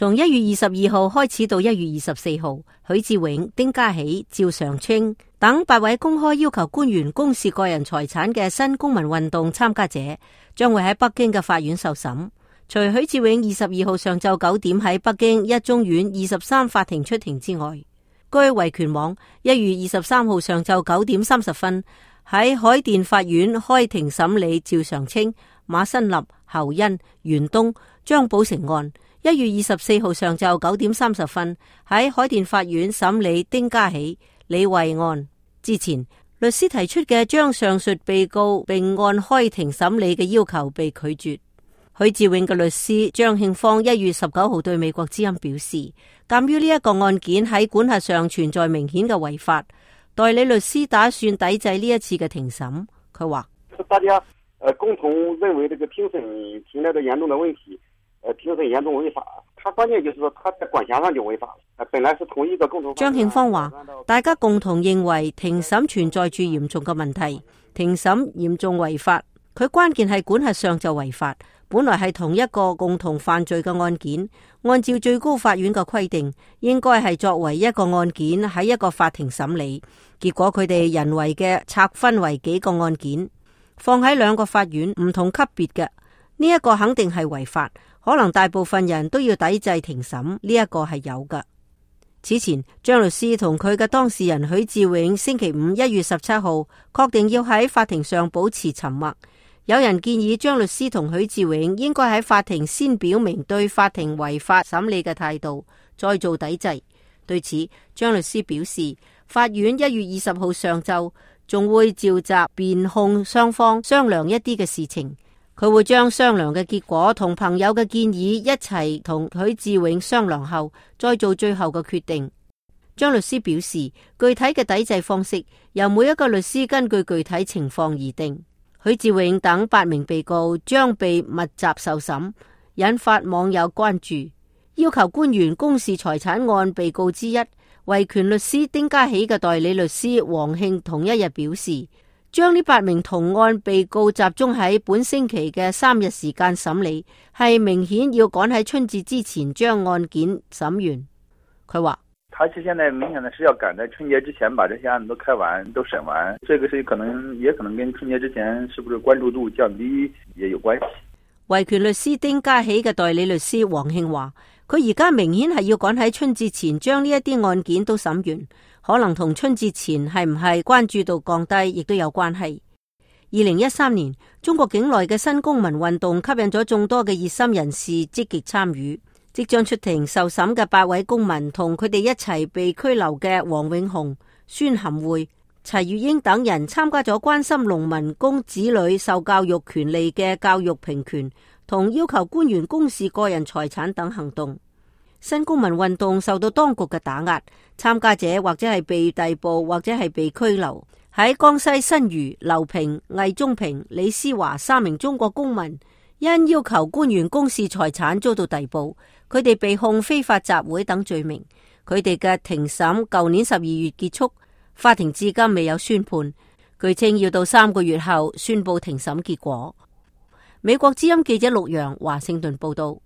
從1月22號開始到1月24號，許志永、丁家喜、趙常清等8位公開要求官員公示個人財產嘅新公民運動參加者，將會喺北京嘅法院受審。除許志永22號上晝9點喺北京一中院23法庭出庭之外，據維權網1月23號上晝9點30分喺海淀法院開庭審理趙常清、馬新立、侯恩、袁東、張寶成案。1月24號上晝9點30分喺海淀法院審理丁家喜、李慧案。之前，律師提出嘅將上述被告並案開庭審理嘅要求被拒絕。許志永嘅律師張慶芳1月19號對美國之音表示，鑒於呢一個案件喺管轄上存在明顯嘅違法，代理律師打算抵制呢一次嘅庭審。佢話： 大家共同認為這個庭審存在着嚴重的問題，庭審嚴重違法。他關鍵就是說，他在管轄上就違法。本來是同一個共同。 張慶芳話：大家共同認為庭審存在住嚴重嘅問題，庭審嚴重違法。佢關鍵係管轄上就違法。本來係同一個共同犯罪嘅案件，按照最高法院嘅規定，應該係作為一個案件喺一個法庭審理。結果佢哋人為嘅拆分為幾個案件，放喺2個法院唔同級別嘅，呢一個肯定係違法。可能大部分人都要抵制庭審，呢一個係有㗎。此前，張律師同佢嘅當事人許志永星期5 1月17號確定要喺法庭上保持沉默。有人建議張律師同許志永應該喺法庭先表明對法庭違法審理嘅態度，再做抵制。對此，張律師表示，法院1月20號上晝仲會召集辯控雙方商量一啲嘅事情，佢會將商量嘅結果同朋友嘅建議一齊同許志永商量後，再做最後嘅決定。張律師表示，具體嘅抵制方式由每一個律師根據具體情況而定。許志永等8名被告將被密集受審，引發網友關注。要求官員公示財產案被告之一，維權律師丁家喜嘅代理律師黃慶同一日表示，將呢8名同案被告集中喺本星期嘅3日時間審理，係明顯要趕喺春節之前將案件審完。佢話： 他是現在明顯的是要趕在春節之前把這些案子都開完、都審完，這個是也可能跟春節之前是不是關注度降低也有關係。 維權律師丁家喜嘅代理律師黃慶話：佢而家明顯係要趕喺春節前將呢一啲案件都審完，可能同春節前係唔係關注度降低亦都有關係。2013年，中國境內嘅新公民運動吸引咗眾多嘅熱心人士積極參與。即將出庭受審嘅8位公民同佢哋一齊被拘留嘅黃永雄、孫含匯、齊月英等人參加咗關心農民工子女受教育權利嘅教育平權同要求官員公示個人財產等行動。新公民運動受到當局嘅打壓，參加者或者係被逮捕或者係被拘留。喺江西新餘、劉平、魏忠平、李思華3名中國公民因要求官員公示財產遭到逮捕，佢哋被控非法集會等罪名。佢哋嘅庭審舊年12月結束，法庭至今未有宣判，據稱要到3個月後宣布庭審結果。美國之音記者陸洋華盛頓報道。